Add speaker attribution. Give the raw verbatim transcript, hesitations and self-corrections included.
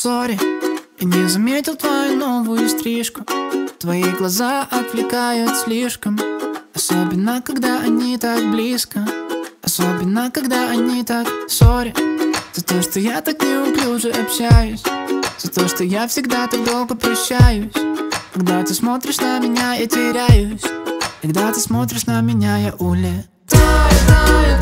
Speaker 1: Сори, я не заметил твою новую стрижку. Твои глаза отвлекают слишком, особенно когда они так близко, особенно когда они так. Сори, за то, что я так неуклюже общаюсь, за то, что я всегда так долго прощаюсь. Когда ты смотришь на меня, я теряюсь. Когда ты смотришь на меня, я улетаю.